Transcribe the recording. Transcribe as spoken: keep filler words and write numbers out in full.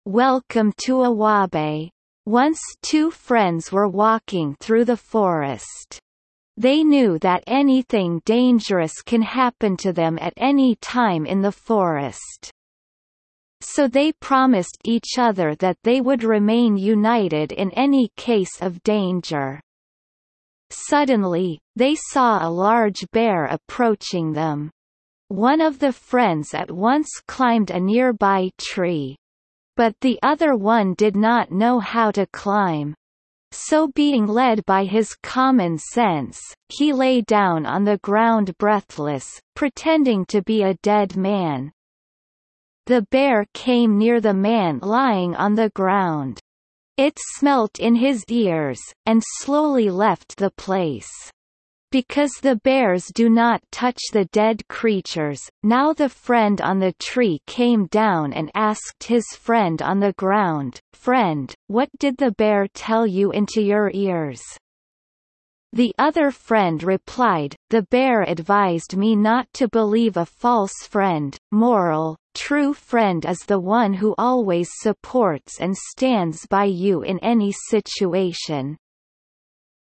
Welcome to Awabe. Once two friends were walking through the forest. They knew that anything dangerous can happen to them at any time in the forest. So they promised each other that they would remain united in any case of danger. Suddenly, they saw a large bear approaching them. One of the friends at once climbed a nearby tree. But the other one did not know how to climb. So being led by his common sense, he lay down on the ground breathless, pretending to be a dead man. The bear came near the man lying on the ground. It smelt in his ears, and slowly left the place. Because the bears do not touch the dead creatures, now the friend on the tree came down and asked his friend on the ground, "Friend, what did the bear tell you into your ears?" The other friend replied, "The bear advised me not to believe a false friend." Moral: true friend is the one who always supports and stands by you in any situation.